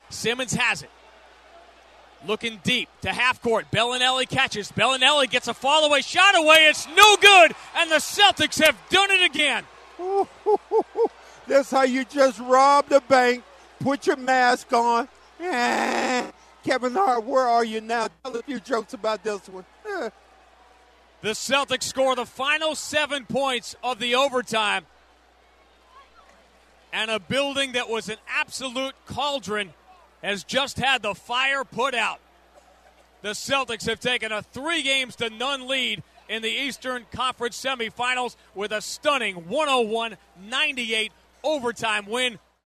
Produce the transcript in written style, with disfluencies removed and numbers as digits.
Simmons has it. Looking deep to half court. Bellinelli catches. Bellinelli gets a fall-away shot away. It's no good, and the Celtics have done it again. That's how you just rob the bank. Put your mask on. Kevin Hart, where are you now? Tell a few jokes about this one. The Celtics score the final 7 points of the overtime. And a building that was an absolute cauldron has just had the fire put out. The Celtics have taken a 3-0 lead in the Eastern Conference semifinals with a stunning 101-98 overtime win